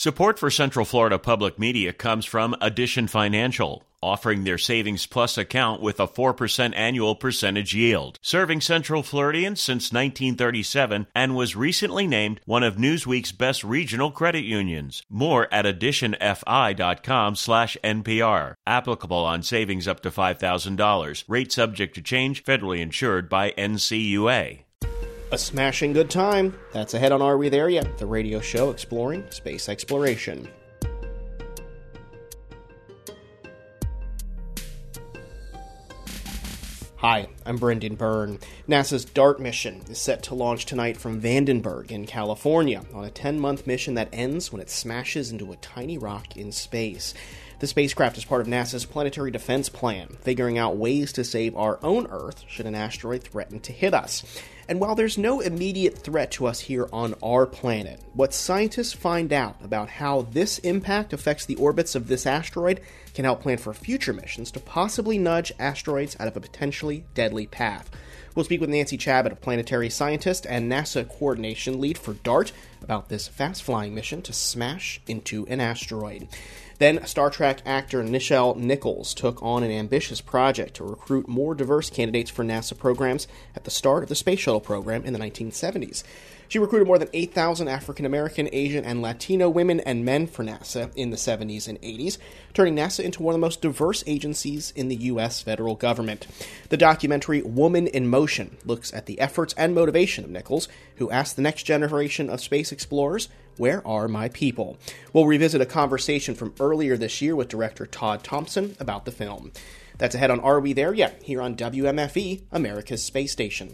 Support for Central Florida Public Media comes from Addition Financial, offering their Savings Plus account with a 4% annual percentage yield. Serving Central Floridians since 1937 and was recently named one of Newsweek's best regional credit unions. More at additionfi.com/NPR. Applicable on savings up to $5,000. Rate subject to change. Federally insured by NCUA. A smashing good time. That's ahead on Are We There Yet? The radio show exploring space exploration. Hi, I'm Brendan Byrne. NASA's DART mission is set to launch tonight from Vandenberg in California on a 10-month mission that ends when it smashes into a tiny rock in space. The spacecraft is part of NASA's Planetary Defense Plan, figuring out ways to save our own Earth should an asteroid threaten to hit us. And while there's no immediate threat to us here on our planet, what scientists find out about how this impact affects the orbits of this asteroid can help plan for future missions to possibly nudge asteroids out of a potentially deadly path. We'll speak with Nancy Chabot, a planetary scientist and NASA coordination lead for DART, about this fast-flying mission to smash into an asteroid. Then, Star Trek actor Nichelle Nichols took on an ambitious project to recruit more diverse candidates for NASA programs at the start of the Space Shuttle program in the 1970s. She recruited more than 8,000 African American, Asian, and Latino women and men for NASA in the 70s and 80s, turning NASA into one of the most diverse agencies in the U.S. federal government. The documentary Woman in Motion looks at the efforts and motivation of Nichols, who asked the next generation of space explorers, "Where are my people?" We'll revisit a conversation from earlier this year with director Todd Thompson about the film. That's ahead on Are We There Yet? Here on WMFE, America's Space Station.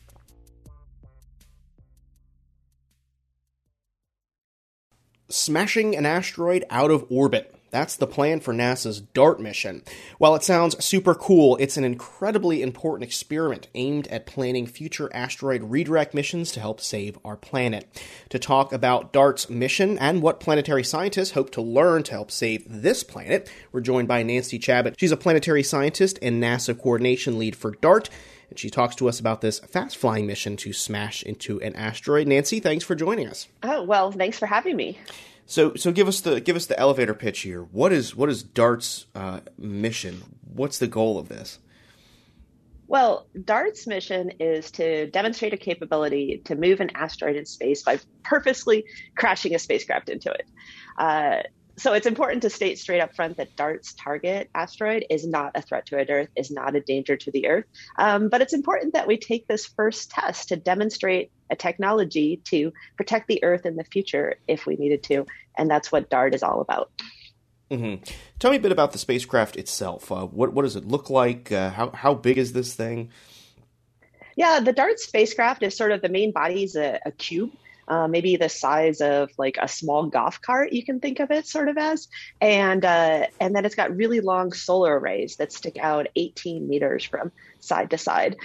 Smashing an asteroid out of orbit. That's the plan for NASA's DART mission. While it sounds super cool, it's an incredibly important experiment aimed at planning future asteroid redirect missions to help save our planet. To talk about DART's mission and what planetary scientists hope to learn to help save this planet, we're joined by Nancy Chabot. She's a planetary scientist and NASA coordination lead for DART, and she talks to us about this fast-flying mission to smash into an asteroid. Nancy, thanks for joining us. Oh, well, thanks for having me. So give us the elevator pitch here. What is DART's mission? What's the goal of this? Well, DART's mission is to demonstrate a capability to move an asteroid in space by purposely crashing a spacecraft into it. So it's important to state straight up front that DART's target asteroid is not a threat to Earth, is not a danger to the Earth. But it's important that we take this first test to demonstrate a technology to protect the Earth in the future if we needed to. And that's what DART is all about. Mm-hmm. Tell me a bit about the spacecraft itself. What does it look like? How big is this thing? Yeah, the DART spacecraft is sort of, the main body is a cube. Maybe the size of like a small golf cart, you can think of it sort of as. And then it's got really long solar arrays that stick out 18 meters from side to side,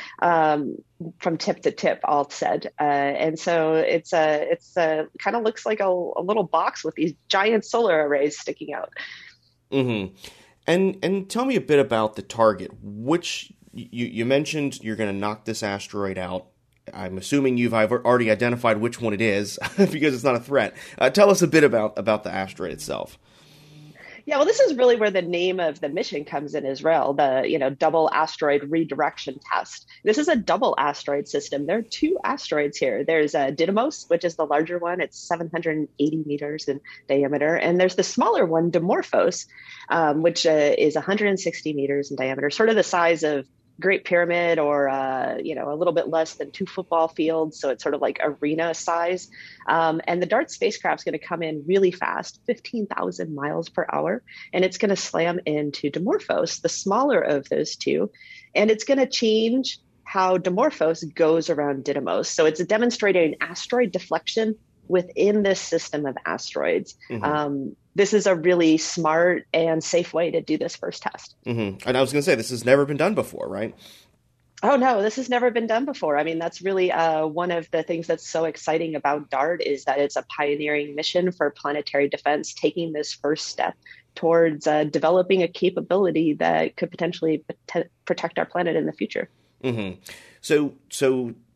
from tip to tip, all said. And so it's kind of looks like a little box with these giant solar arrays sticking out. Mm-hmm. And tell me a bit about the target. Which you mentioned you're going to knock this asteroid out. I'm assuming you've already identified which one it is because it's not a threat. Tell us a bit about the asteroid itself. Yeah, well, this is really where the name of the mission comes in as well, the double asteroid redirection test. This is a double asteroid system. There are two asteroids here. There's Didymos, which is the larger one. It's 780 meters in diameter. And there's the smaller one, Dimorphos, which is 160 meters in diameter, sort of the size of Great Pyramid, or a little bit less than 2 football fields, so it's sort of like arena size. And the DART spacecraft is going to come in really fast, 15,000 miles per hour, and it's going to slam into Dimorphos, the smaller of those two, and it's going to change how Dimorphos goes around Didymos. So it's demonstrating asteroid deflection within this system of asteroids. Mm-hmm. This is a really smart and safe way to do this first test. Mm-hmm. And I was going to say, this has never been done before, right? Oh, no, this has never been done before. I mean, that's really one of the things that's so exciting about DART is that it's a pioneering mission for planetary defense, taking this first step towards developing a capability that could potentially protect our planet in the future. Mm-hmm. So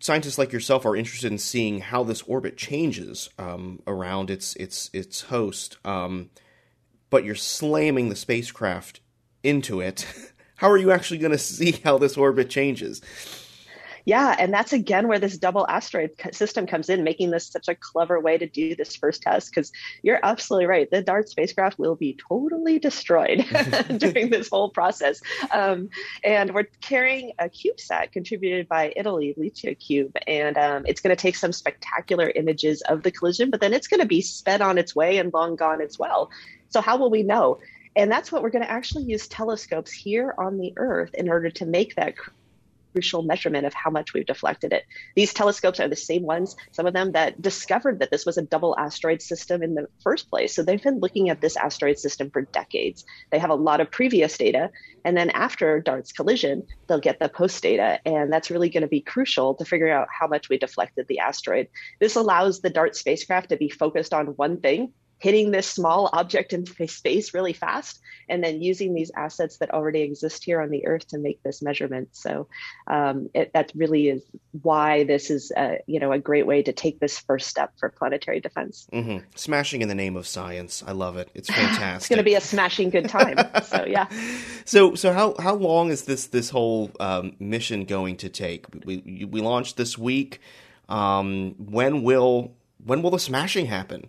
scientists like yourself are interested in seeing how this orbit changes around its host, but you're slamming the spacecraft into it. How are you actually going to see how this orbit changes? Yeah, and that's again where this double asteroid system comes in, making this such a clever way to do this first test, because you're absolutely right. The DART spacecraft will be totally destroyed during this whole process. And we're carrying a CubeSat contributed by Italy, LiCiaCube, and it's going to take some spectacular images of the collision, but then it's going to be sped on its way and long gone as well. So how will we know? And that's what we're going to actually use telescopes here on the Earth in order to make that crucial measurement of how much we've deflected it. These telescopes are the same ones, some of them that discovered that this was a double asteroid system in the first place. So they've been looking at this asteroid system for decades. They have a lot of previous data. And then after DART's collision, they'll get the post data. And that's really going to be crucial to figure out how much we deflected the asteroid. This allows the DART spacecraft to be focused on one thing, hitting this small object in space really fast, and then using these assets that already exist here on the Earth to make this measurement. So that really is why this is a great way to take this first step for planetary defense. Mm-hmm. Smashing in the name of science. I love it. It's fantastic. It's going to be a smashing good time. So yeah. So how long is this whole mission going to take? We launched this week. When will the smashing happen?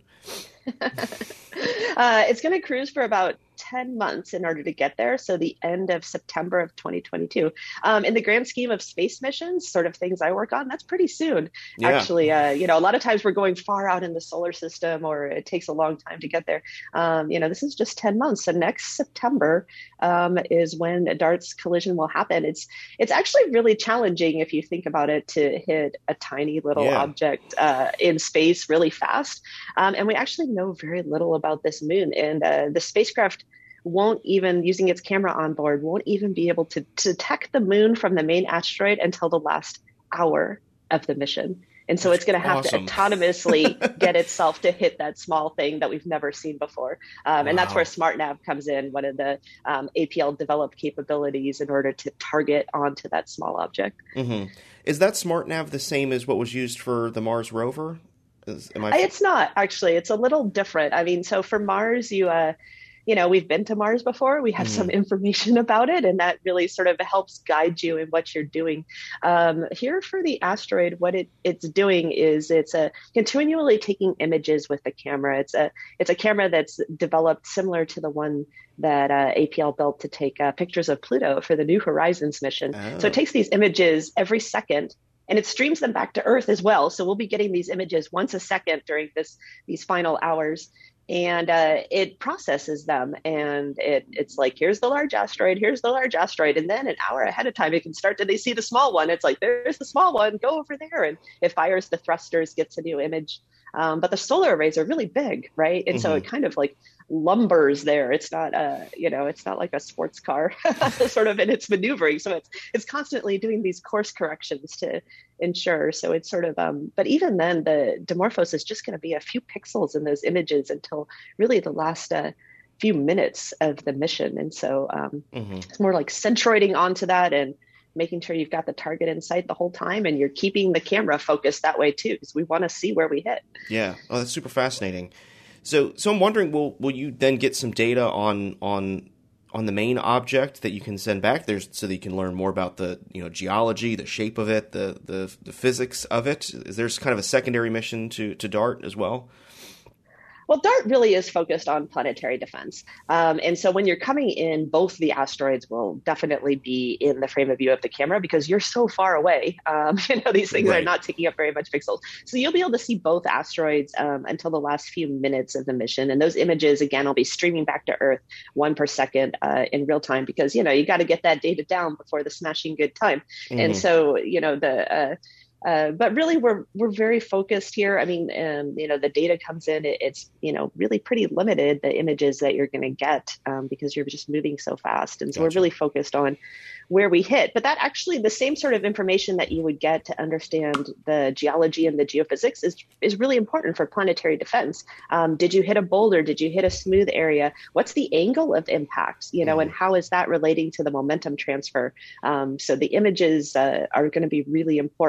It's going to cruise for about 10 months in order to get there. So the end of September of 2022. In the grand scheme of space missions, sort of things I work on, that's pretty soon. Yeah. Actually, a lot of times we're going far out in the solar system, or it takes a long time to get there. This is just 10 months. So next September is when DART's collision will happen. It's actually really challenging, if you think about it, to hit a tiny little object in space really fast. And we actually know very little about this moon. And the spacecraft won't even, using its camera on board, won't even be able to detect the moon from the main asteroid until the last hour of the mission. And so it's going to have to autonomously get itself to hit that small thing that we've never seen before. And that's where SmartNav comes in, one of the APL developed capabilities in order to target onto that small object. Mm-hmm. Is that SmartNav the same as what was used for the Mars rover? It's not, actually. It's a little different. I mean, so for Mars, we've been to Mars before. We have some information about it, and that really sort of helps guide you in what you're doing. Here for the asteroid, what it's doing is it's continually taking images with the camera. It's a camera that's developed similar to the one that APL built to take pictures of Pluto for the New Horizons mission. Oh. So it takes these images every second, and it streams them back to Earth as well. So we'll be getting these images once a second during these final hours. And it processes them, and it's like, here's the large asteroid, here's the large asteroid. And then an hour ahead of time, it can start to see the small one. It's like, there's the small one, go over there. And it fires the thrusters, gets a new image. But the solar arrays are really big, right? And so it kind of like lumbers there. It's not it's not like a sports car sort of in its maneuvering. So it's constantly doing these course corrections to ensure. So it's sort of, but even then the Dimorphos is just going to be a few pixels in those images until really the last few minutes of the mission. And so it's more like centroiding onto that and making sure you've got the target in sight the whole time, and you're keeping the camera focused that way too, because we want to see where we hit. Yeah. Oh, that's super fascinating. So I'm wondering, will you then get some data on the main object that you can send back there, so that you can learn more about the geology, the shape of it, the physics of it? Is there kind of a secondary mission to DART as well? Well, DART really is focused on planetary defense. And so when you're coming in, both the asteroids will definitely be in the frame of view of the camera because you're so far away. These things are not taking up very much pixels. So you'll be able to see both asteroids until the last few minutes of the mission. And those images, again, will be streaming back to Earth 1 per second in real time because, you got to get that data down before the smashing good time. Mm-hmm. And so, but really, we're very focused here. I mean, the data comes in. It's really pretty limited, the images that you're going to get because you're just moving so fast. And so we're really focused on where we hit. But that actually, the same sort of information that you would get to understand the geology and the geophysics is really important for planetary defense. Did you hit a boulder? Did you hit a smooth area? What's the angle of impact? And how is that relating to the momentum transfer? So the images are going to be really important for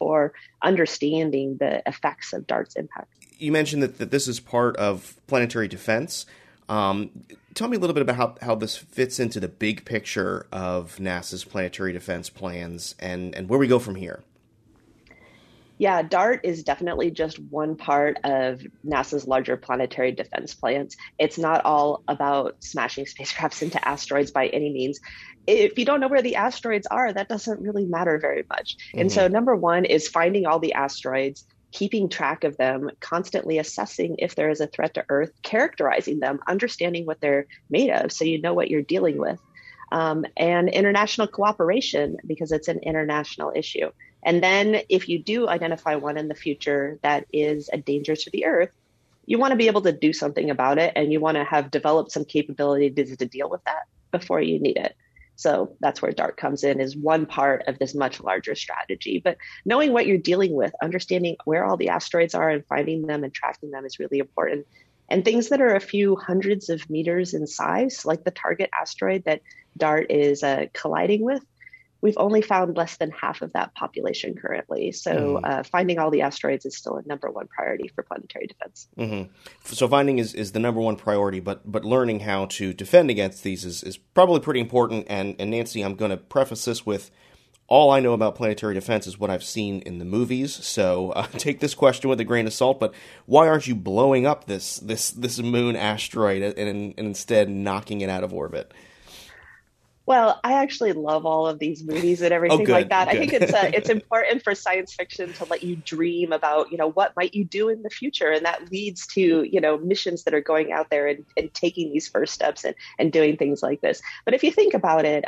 for understanding the effects of DART's impact. You mentioned that this is part of planetary defense. Tell me a little bit about how this fits into the big picture of NASA's planetary defense plans and where we go from here. Yeah, DART is definitely just one part of NASA's larger planetary defense plans. It's not all about smashing spacecrafts into asteroids by any means. If you don't know where the asteroids are, that doesn't really matter very much. Mm-hmm. And so number one is finding all the asteroids, keeping track of them, constantly assessing if there is a threat to Earth, characterizing them, understanding what they're made of so you know what you're dealing with, and international cooperation because it's an international issue. And then if you do identify one in the future that is a danger to the Earth, you want to be able to do something about it, and you want to have developed some capability to deal with that before you need it. So that's where DART comes in, is one part of this much larger strategy. But knowing what you're dealing with, understanding where all the asteroids are and finding them and tracking them is really important. And things that are a few hundreds of meters in size, like the target asteroid that DART is colliding with, we've only found less than half of that population currently. So finding all the asteroids is still a number one priority for planetary defense. Mm-hmm. So finding is the number one priority, but learning how to defend against these is probably pretty important. And Nancy, I'm going to preface this with all I know about planetary defense is what I've seen in the movies. So take this question with a grain of salt. But why aren't you blowing up this moon asteroid and instead knocking it out of orbit? Well, I actually love all of these movies and everything like that. Good. I think it's important for science fiction to let you dream about, what might you do in the future. And that leads to, missions that are going out there and taking these first steps and doing things like this. But if you think about it,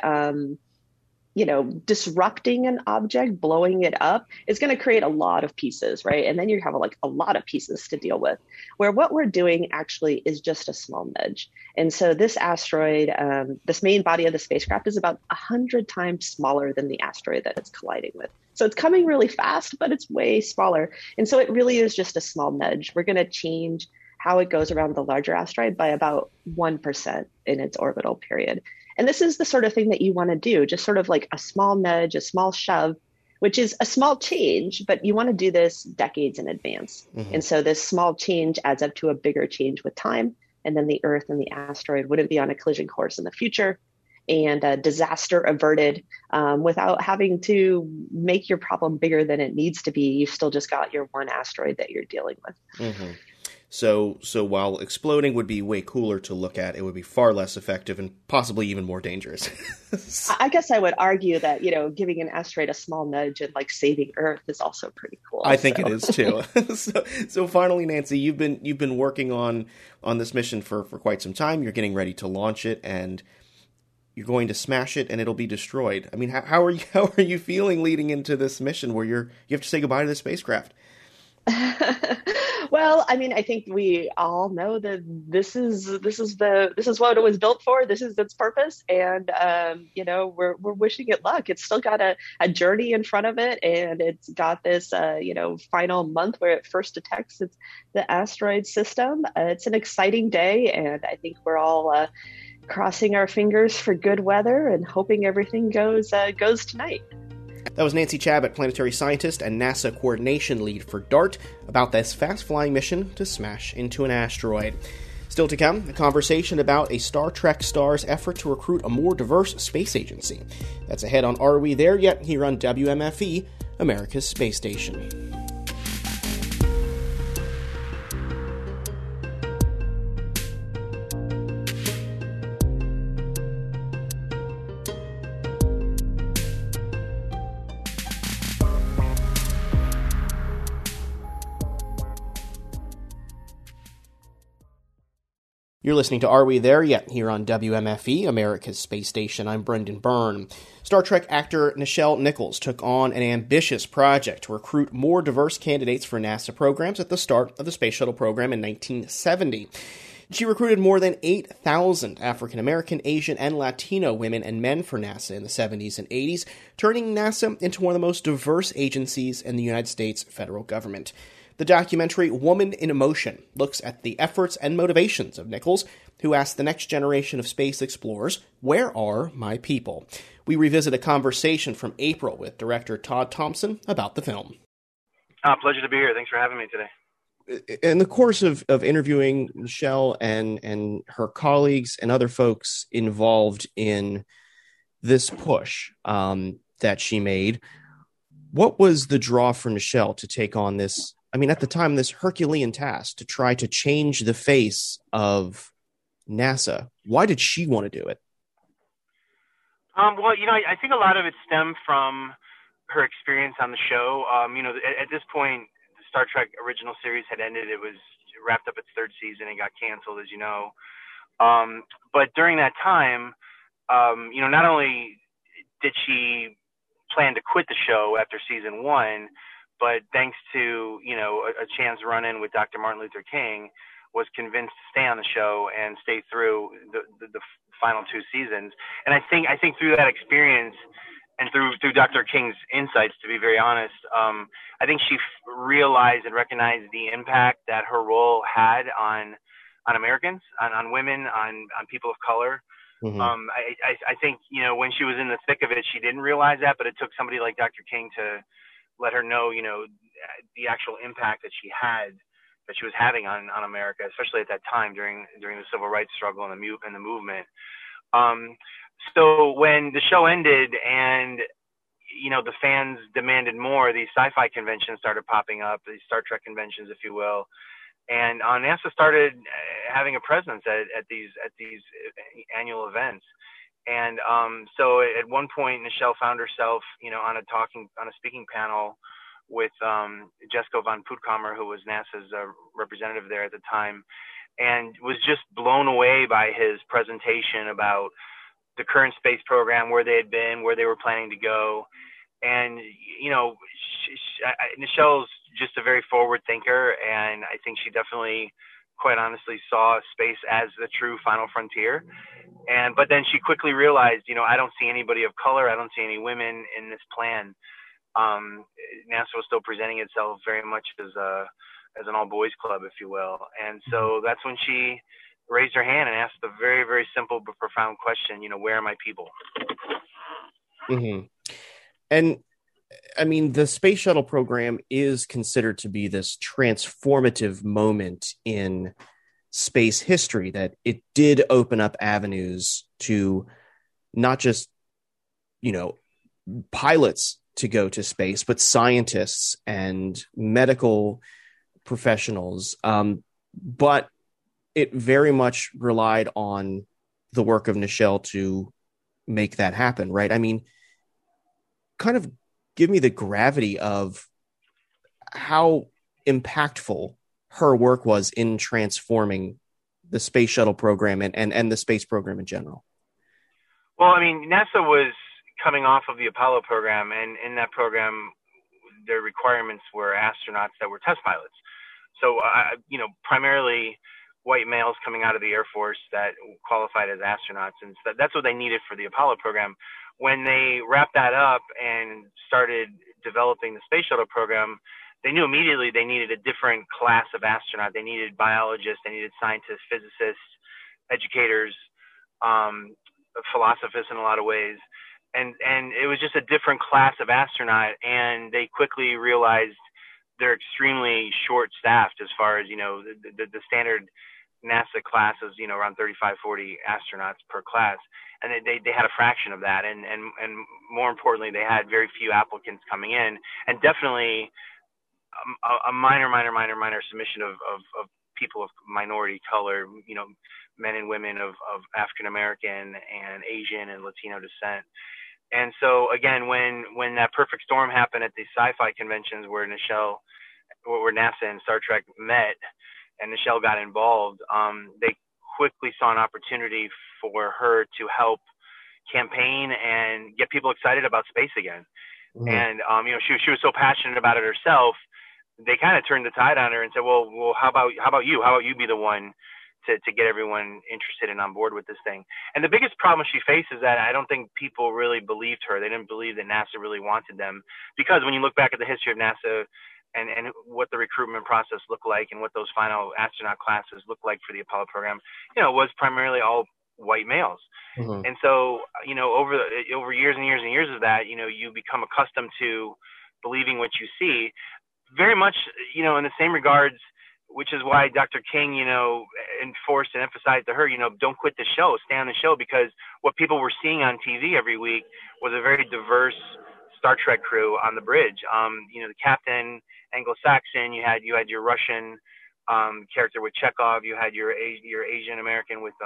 disrupting an object, blowing it up is going to create a lot of pieces, right? And then you have a lot of pieces to deal with, where what we're doing actually is just a small nudge. And so this asteroid, this main body of the spacecraft is about 100 times smaller than the asteroid that it's colliding with. So it's coming really fast, but it's way smaller. And so it really is just a small nudge. We're going to change how it goes around the larger asteroid by about 1% in its orbital period. And this is the sort of thing that you want to do, just sort of like a small nudge, a small shove, which is a small change, but you want to do this decades in advance. Mm-hmm. And so this small change adds up to a bigger change with time. And then the Earth and the asteroid wouldn't be on a collision course in the future, and disaster averted without having to make your problem bigger than it needs to be. You've still just got your one asteroid that you're dealing with. Mm-hmm. So while exploding would be way cooler to look at, it would be far less effective and possibly even more dangerous. I guess I would argue that, giving an asteroid a small nudge and saving Earth is also pretty cool. I think it is too. So finally, Nancy, you've been working on this mission for quite some time. You're getting ready to launch it, and you're going to smash it, and it'll be destroyed. I mean, how are you feeling leading into this mission where you have to say goodbye to the spacecraft? Well, I mean, I think we all know that this is what it was built for. This is its purpose, and we're wishing it luck. It's still got a journey in front of it, and it's got this final month where it first detects the asteroid system. It's an exciting day, and I think we're all crossing our fingers for good weather and hoping everything goes tonight. That was Nancy Chabot, planetary scientist and NASA coordination lead for DART, about this fast-flying mission to smash into an asteroid. Still to come, a conversation about a Star Trek star's effort to recruit a more diverse space agency. That's ahead on Are We There Yet? Here on WMFE, America's Space Station. You're listening to Are We There Yet? Here on WMFE, America's Space Station. I'm Brendan Byrne. Star Trek actor Nichelle Nichols took on an ambitious project to recruit more diverse candidates for NASA programs at the start of the Space Shuttle program in 1970. She recruited more than 8,000 African American, Asian, and Latino women and men for NASA in the 70s and 80s, turning NASA into one of the most diverse agencies in the United States federal government. The documentary Woman in Motion looks at the efforts and motivations of Nichols, who asked the next generation of space explorers, "Where are my people?" We revisit a conversation from April with director Todd Thompson about the film. Pleasure to be here. Thanks for having me today. In the course of interviewing Nichelle and her colleagues and other folks involved in this push that she made, what was the draw for Nichelle to take on this? I mean, at the time, this Herculean task to try to change the face of NASA. Why did she want to do it? Well, I think a lot of it stemmed from her experience on the show. At this point, the Star Trek original series had ended. It was wrapped up its third season and got canceled, as you know. But during that time, not only did she plan to quit the show after season one, but thanks to, a chance run-in with Dr. Martin Luther King, was convinced to stay on the show and stay through the final two seasons. And I think through that experience and through Dr. King's insights, to be very honest, I think she realized and recognized the impact that her role had on Americans, on women, on people of color. Mm-hmm. I think, when she was in the thick of it, she didn't realize that, but it took somebody like Dr. King to let her know, the actual impact that she was having on America, especially at that time during the civil rights struggle and the movement. So when the show ended and, the fans demanded more, these sci-fi conventions started popping up, these Star Trek conventions, if you will. And NASA started having a presence at these annual events. And so at one point, Nichelle found herself, on a speaking panel with Jesco von Puttkamer, who was NASA's representative there at the time, and was just blown away by his presentation about the current space program, where they had been, where they were planning to go. And, Nichelle's just a very forward thinker, and I think she definitely, quite honestly, saw space as the true final frontier. But then she quickly realized, I don't see anybody of color, I don't see any women in this plan. NASA was still presenting itself very much as an all boys club, if you will. And so that's when she raised her hand and asked the very, very simple but profound question, where are my people? Mm-hmm. And I mean, the space shuttle program is considered to be this transformative moment in space history, that it did open up avenues to not just, pilots to go to space, but scientists and medical professionals. But it very much relied on the work of Nichelle to make that happen, right? I mean, kind of give me the gravity of how impactful her work was in transforming the space shuttle program and the space program in general. Well, I mean, NASA was coming off of the Apollo program, and in that program, their requirements were astronauts that were test pilots. So, primarily white males coming out of the Air Force that qualified as astronauts. And so that's what they needed for the Apollo program. When they wrapped that up and started developing the space shuttle program, they knew immediately they needed a different class of astronaut. They needed biologists, they needed scientists, physicists, educators, philosophers in a lot of ways. And it was just a different class of astronaut. And they quickly realized they're extremely short-staffed as far as, the standard NASA class is, around 35, 40 astronauts per class. And they had a fraction of that. And more importantly, they had very few applicants coming in, and definitely a minor submission of people of minority color, men and women of African American and Asian and Latino descent. And so again, when that perfect storm happened at the sci-fi conventions where NASA and Star Trek met, and Nichelle got involved, they quickly saw an opportunity for her to help campaign and get people excited about space again. Mm-hmm. And she was so passionate about it herself, they kind of turned the tide on her and said, well, how about you? How about you be the one to get everyone interested and on board with this thing? And the biggest problem she faced is that I don't think people really believed her. They didn't believe that NASA really wanted them, because when you look back at the history of NASA and what the recruitment process looked like and what those final astronaut classes looked like for the Apollo program, it was primarily all white males. Mm-hmm. And so, over years and years and years of that, you become accustomed to believing what you see. very much, in the same regards, which is why Dr. King, enforced and emphasized to her, don't quit the show, stay on the show, because what people were seeing on TV every week was a very diverse Star Trek crew on the bridge. The captain, Anglo-Saxon, you had your Russian character with Chekhov, you had your Asian American with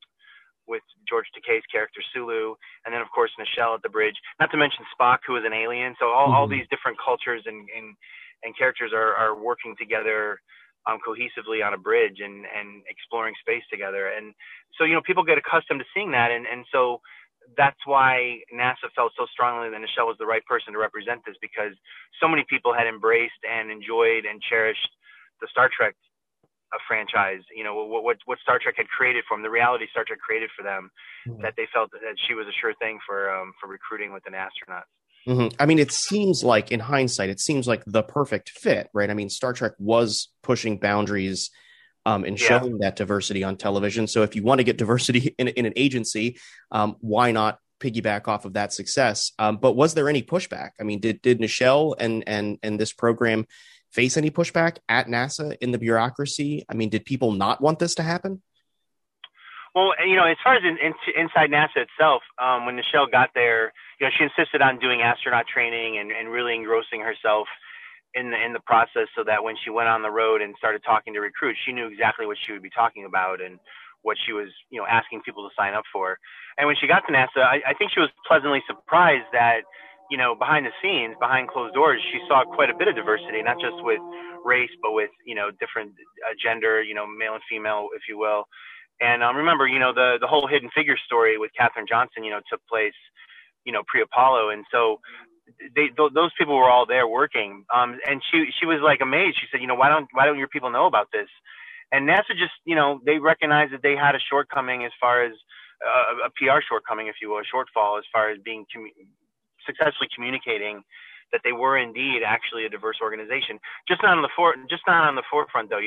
George Takei's character Sulu, and then of course Nichelle at the bridge. Not to mention Spock, who is an alien. So all these different cultures and characters are working together cohesively on a bridge and exploring space together. And so, people get accustomed to seeing that. And so that's why NASA felt so strongly that Nichelle was the right person to represent this, because so many people had embraced and enjoyed and cherished the Star Trek franchise, what Star Trek had created for them, the reality Star Trek created for them, that they felt that she was a sure thing for recruiting with an astronaut. Mm-hmm. I mean, it seems like, in hindsight, the perfect fit, right? I mean, Star Trek was pushing boundaries and showing that diversity on television. So if you want to get diversity in an agency, why not piggyback off of that success? But was there any pushback? I mean, did Nichelle and this program face any pushback at NASA in the bureaucracy? I mean, did people not want this to happen? Well, as far as inside NASA itself, when Nichelle got there, she insisted on doing astronaut training and really engrossing herself in the process, so that when she went on the road and started talking to recruits, she knew exactly what she would be talking about and what she was, asking people to sign up for. And when she got to NASA, I think she was pleasantly surprised that, behind the scenes, behind closed doors, she saw quite a bit of diversity, not just with race, but with, different gender, male and female, if you will. And remember, the whole Hidden Figures story with Katherine Johnson, took place, pre-Apollo. And so those people were all there working. And she was like amazed. She said, why don't your people know about this? And NASA just, they recognized that they had a shortcoming as far as a PR shortcoming, if you will, a shortfall as far as being successfully communicating that they were indeed actually a diverse organization. Just not on the forefront, though.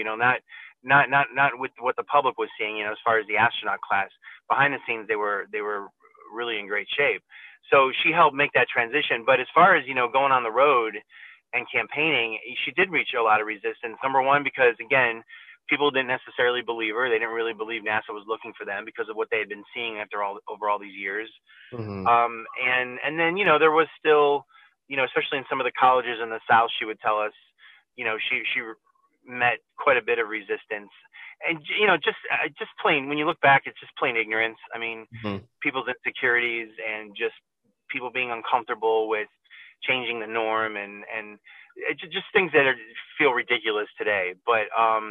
Not with what the public was seeing. As far as the astronaut class, behind the scenes, they were really in great shape. So she helped make that transition. But as far as going on the road and campaigning, she did reach a lot of resistance. Number one, because again, people didn't necessarily believe her. They didn't really believe NASA was looking for them because of what they had been seeing over all these years. Mm-hmm. And then there was still, especially in some of the colleges in the South, she would tell us, she met quite a bit of resistance. And just plain, when you look back, it's just plain ignorance. I mean, people's insecurities and just people being uncomfortable with changing the norm and just things that feel ridiculous today. But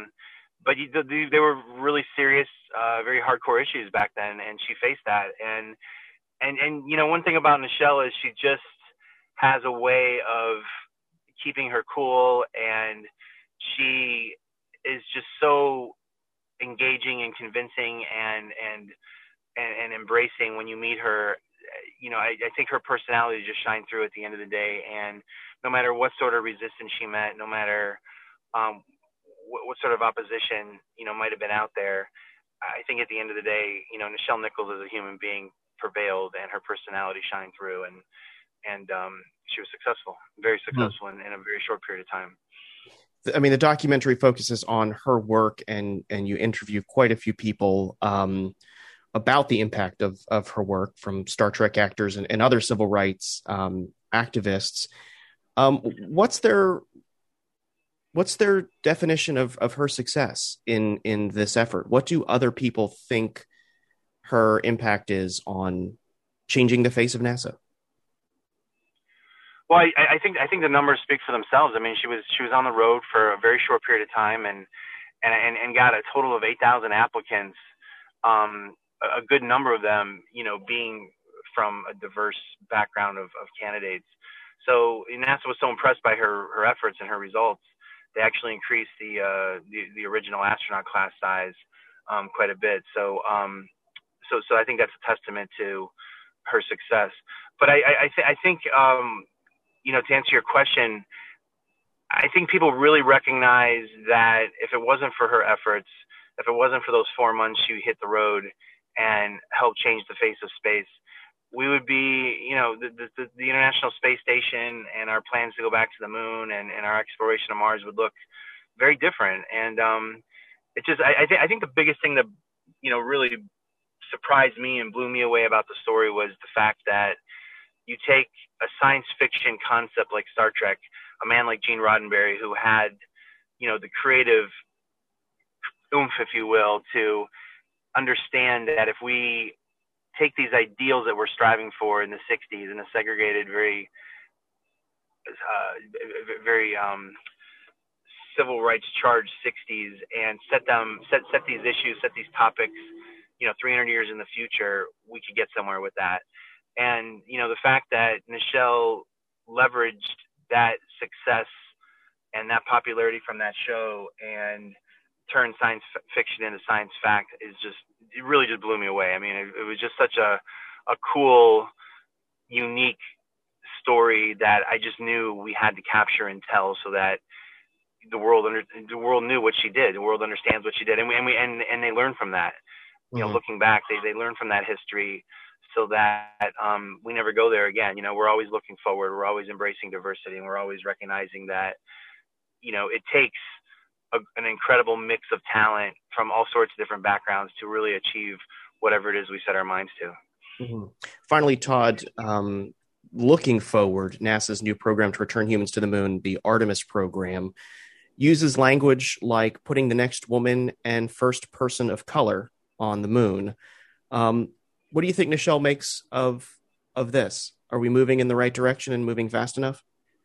they were really serious, very hardcore issues back then, and she faced that. And one thing about Nichelle is she just has a way of keeping her cool, and she is just so engaging and convincing and embracing when you meet her. I think her personality just shined through at the end of the day, and no matter what sort of resistance she met, no matter what sort of opposition might have been out there, I think at the end of the day, Nichelle Nichols as a human being prevailed, and her personality shined through, and she was successful, very successful in a very short period of time. I mean, the documentary focuses on her work, and you interview quite a few people about the impact of her work, from Star Trek actors and other civil rights activists. What's their definition of her success in this effort? What do other people think her impact is on changing the face of NASA? Well, I think the numbers speak for themselves. I mean, she was on the road for a very short period of time and got a total of 8,000 applicants. A good number of them, being from a diverse background of candidates. So NASA was so impressed by her efforts and her results, they actually increased the original astronaut class size quite a bit. So I think that's a testament to her success. But I think to answer your question, I think people really recognize that if it wasn't for her efforts, if it wasn't for those 4 months she hit the road and helped change the face of space, we would be, the International Space Station and our plans to go back to the moon and our exploration of Mars would look very different. And it's just, I think the biggest thing that, really surprised me and blew me away about the story was the fact that you take a science fiction concept like Star Trek, a man like Gene Roddenberry, who had, the creative oomph, if you will, to understand that if we take these ideals that we're striving for in the 60s in a segregated, very civil rights charged 60s, and set these issues, set these topics, 300 years in the future, we could get somewhere with that. And, the fact that Nichelle leveraged that success and that popularity from that show and turned science fiction into science fact it really just blew me away. I mean, it was just such a cool, unique story that I just knew we had to capture and tell so that the world knew what she did. The world understands what she did. And they learned from that. Looking back, they learned from that history so that we never go there again. We're always looking forward. We're always embracing diversity, and we're always recognizing that, it takes an incredible mix of talent from all sorts of different backgrounds to really achieve whatever it is we set our minds to. Mm-hmm. Finally, Todd, looking forward, NASA's new program to return humans to the moon, the Artemis program, uses language like putting the next woman and first person of color on the moon. What do you think Nichelle makes of this? Are we moving in the right direction and moving fast enough?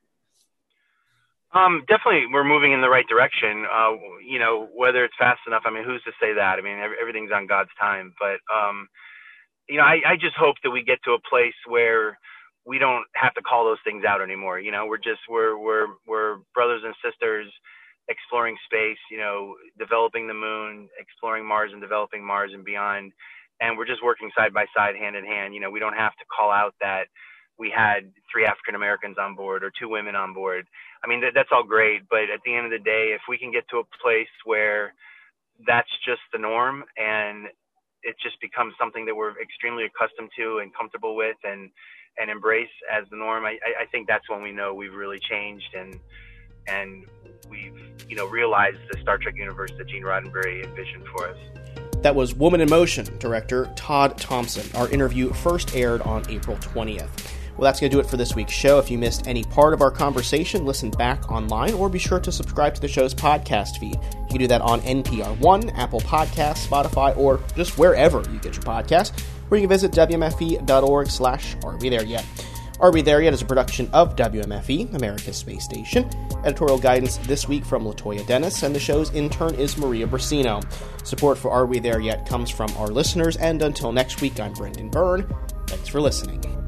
Definitely we're moving in the right direction. Whether it's fast enough, I mean, who's to say that? I mean, everything's on God's time, but, I just hope that we get to a place where we don't have to call those things out anymore. We're brothers and sisters exploring space, developing the moon, exploring Mars and developing Mars and beyond. And we're just working side by side, hand in hand. We don't have to call out that we had 3 African Americans on board or 2 women on board. I mean, that's all great. But at the end of the day, if we can get to a place where that's just the norm and it just becomes something that we're extremely accustomed to and comfortable with and embrace as the norm, I think that's when we know we've really changed and we've, realized the Star Trek universe that Gene Roddenberry envisioned for us. That was Woman in Motion director Todd Thompson. Our interview first aired on April 20th. Well, that's going to do it for this week's show. If you missed any part of our conversation, listen back online or be sure to subscribe to the show's podcast feed. You can do that on NPR One, Apple Podcasts, Spotify, or just wherever you get your podcasts, or you can visit WMFE.org/Are We There Yet? Are We There Yet is a production of WMFE, America's Space Station. Editorial guidance this week from Latoya Dennis, and the show's intern is Maria Brasino. Support for Are We There Yet comes from our listeners, and until next week, I'm Brendan Byrne. Thanks for listening.